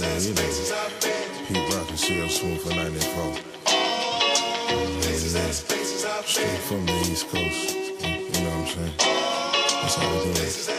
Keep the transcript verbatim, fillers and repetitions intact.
Yeah, you know. Pete Rock and C L Smooth for ninety-four. Yeah, straight from the East Coast. You know what I'm saying? That's how we do it.